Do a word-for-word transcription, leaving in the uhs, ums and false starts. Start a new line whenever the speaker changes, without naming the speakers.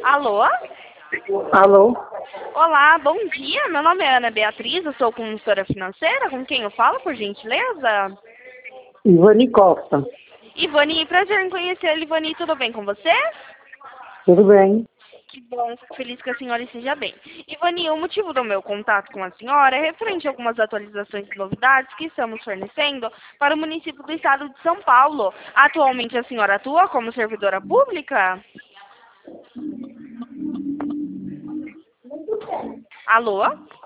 Alô?
Alô?
Olá, bom dia. Meu nome é Ana Beatriz, eu sou consultora financeira. Com quem eu falo, por gentileza?
Ivani Costa.
Ivani, prazer em conhecer. Ivani, tudo bem com você?
Tudo bem?
Que bom, fico feliz que a senhora esteja bem. Ivani, o motivo do meu contato com a senhora é referente a algumas atualizações e novidades que estamos fornecendo para o município do estado de São Paulo. Atualmente a senhora atua como servidora pública? Alô?